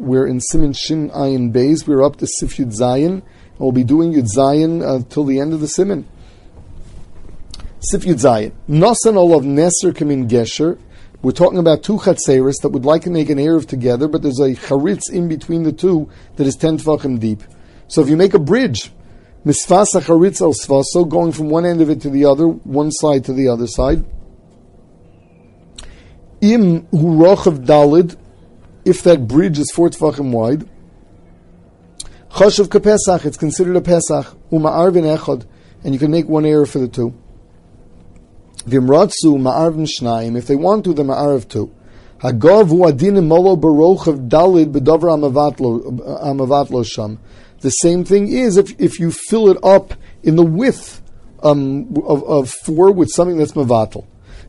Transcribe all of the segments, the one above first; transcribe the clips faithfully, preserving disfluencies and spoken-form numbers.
we're in Siman Shin Ayin Beis. We're up to Sif Yud Zayin, and we'll be doing Yud Zayin uh, till the end of the Siman. Sif Yud Zayin. Nosan olav Neser Kamin Gesher. We're talking about two chatzeres that would like to make an erev together, but there's a charitz in between the two that is ten tefachim deep. So if you make a bridge, misfasa charitz al svaso, going from one end of it to the other, one side to the other side. Im hu rochav dalid, if that bridge is four tefachim wide, chashav kapesach, it's considered a pesach, uma'arvin echad, and you can make one erev for the two. Vimratsu ma'arvin shnayim, if they want to, the ma'arv two. Hagav hu adin molo barochav dalid bedavra amavatlo sham. The same thing is if if you fill it up in the width um, of, of four with something that's mavatal.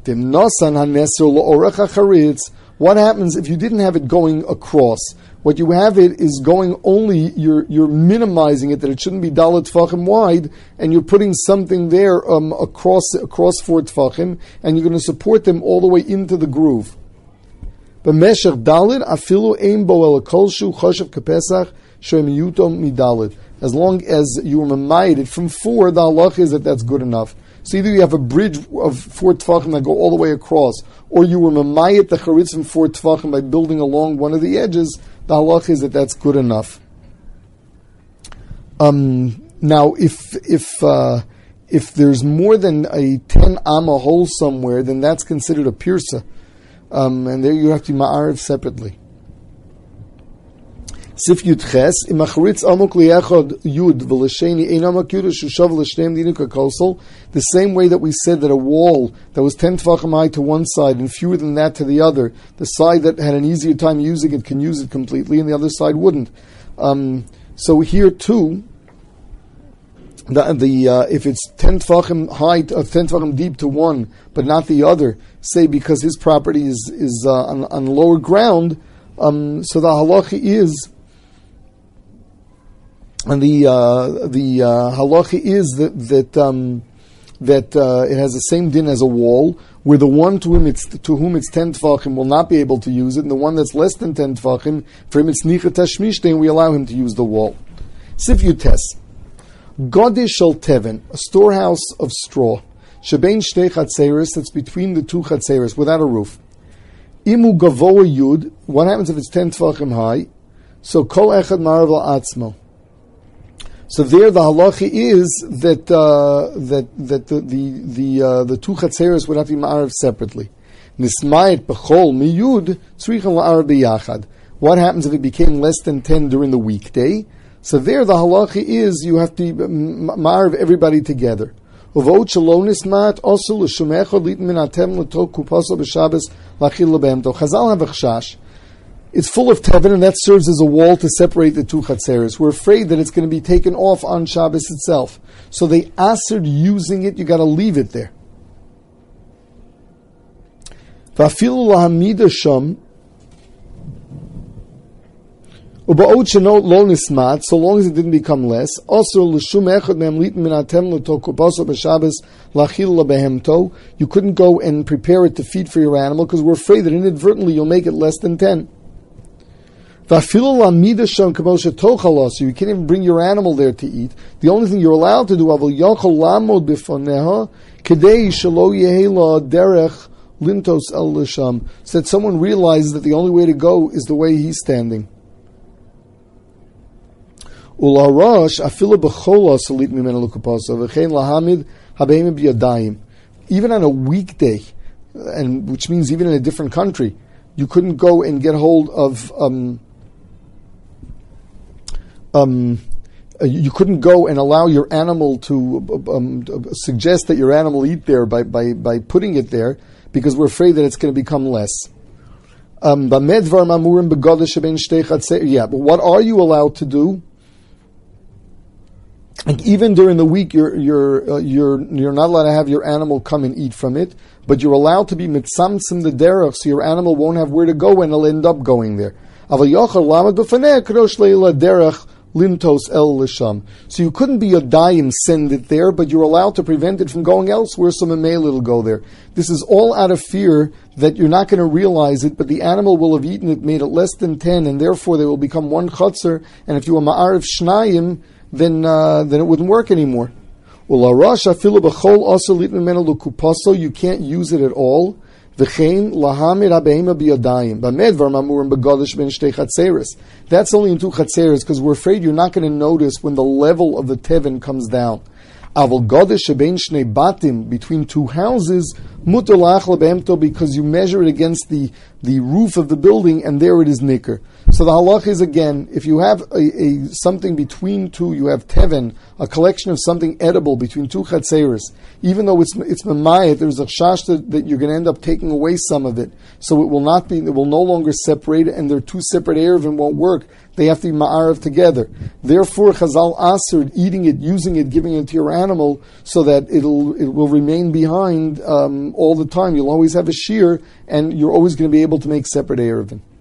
What happens if you didn't have it going across? What you have it is going only, you're you're minimizing it, that it shouldn't be dalet tfachim wide, and you're putting something there um, across across four tfachim, and you're going to support them all the way into the groove. B'meshech dalet afilu ein bo el kolshu choshev kapesach shemiyutom midalet. As long as you are mamayed from four, the halach is that that's good enough. So either you have a bridge of four tefachim that go all the way across, or you were mamayed the charitz from four tefachim by building along one of the edges. The halach is that that's good enough. Um, now, if if uh, if there's more than a ten amma hole somewhere, then that's considered a pirsa, um, and there you have to ma'arif separately. Sif Yud Ches, imacharitz amok liyachod Yud v'lesheni einam akudash ushav l'shneim dinuka kosel. The same way that we said that a wall that was ten tefachim high to one side and fewer than that to the other, the side that had an easier time using it can use it completely, and the other side wouldn't. Um, so here too, the, the uh, if it's ten tefachim high, uh, ten tefachim deep to one, but not the other, say because his property is is uh, on, on lower ground, um, so the halacha is. And the uh, the uh, halacha is that that um, that uh, it has the same din as a wall, where the one to whom it's to whom it's ten tefachim will not be able to use it, and the one that's less than ten tefachim, for him it's nichat tashmishte, and we allow him to use the wall. Sif Yutes, Godish shel teven, a storehouse of straw, shebein shtei chatzeres, that's between the two chatzeres, without a roof. Imu gavoa yud, what happens if it's ten tefachim high? So kol echad marav atzmo. So there, the halacha is that uh, that that the the the, uh, the two chatzeres would have to be ma'arav separately. Nismayit b'chol miyud tzrichen la'arav b'yachad. What happens if it became less than ten during the weekday? So there, the halacha is you have to ma'arav everybody together. Uvot shelo nismayit also l'shumechod litin min atem l'tok kupaso b'shabes lachil lebehemto. Chazal have a chashash. It's full of teven, and that serves as a wall to separate the two chatzeres. We're afraid that it's going to be taken off on Shabbos itself. So they asered using it, you got to leave it there. V'afilu lahamida sham, u'ba'od shenot lo nismat, so long as it didn't become less. Also, l'shum echad me'em litin min atem l'to kupaso b'Shabbos lachil lebehemto. You couldn't go and prepare it to feed for your animal, because we're afraid that inadvertently you'll make it less than ten. So you can't even bring your animal there to eat. The only thing you're allowed to do, so that someone realizes that the only way to go is the way he's standing. Even on a weekday, and which means even in a different country, you couldn't go and get hold of um, Um, you couldn't go and allow your animal to um, suggest that your animal eat there by, by, by putting it there, because we're afraid that it's going to become less. Um, yeah, but what are you allowed to do? Like even during the week, you're you're uh, you're you're not allowed to have your animal come and eat from it, but you're allowed to be mitzamtzim the derech, so your animal won't have where to go and it'll end up going there. lintos el lisham. So you couldn't be a dayim, send it there, but you're allowed to prevent it from going elsewhere, so memel it'll go there. This is all out of fear that you're not going to realize it, but the animal will have eaten it, made it less than ten, and therefore they will become one chutzner, and if you are ma'ariv shnayim, then uh, then it wouldn't work anymore. You can't use it at all. That's only in two chatzeres, because we're afraid you're not going to notice when the level of the tevin comes down. Between two houses, because you measure it against the, the roof of the building, and there it is nicker. So the halach is, again, if you have a, a something between two, you have teven, a collection of something edible between two chatzeres, even though it's it's mamayet, there's a chash that, that you're going to end up taking away some of it, so it will not be, it will no longer separate, and they're two separate erev and won't work. They have to be ma'arav together. Therefore, Chazal asered eating it, using it, giving it to your animal, so that it'll it will remain behind um, all the time. You'll always have a shear, and you're always going to be able to make separate erevin.